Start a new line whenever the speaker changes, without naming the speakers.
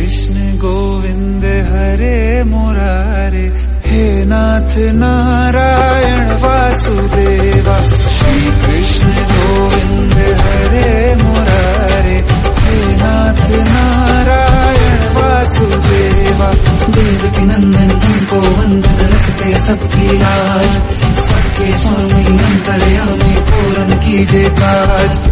कृष्ण गोविंद हरे मुरारे, हे नाथ नारायण वासुदेवा। श्री कृष्ण गोविंद हरे मुरारे, हे नाथ नारायण वासुदेवा। देवकी नंदन तुमको वंदन, रखते सबकी लाज, सबके स्वामी अंतर्यामी पूर्ण कीजिए काज।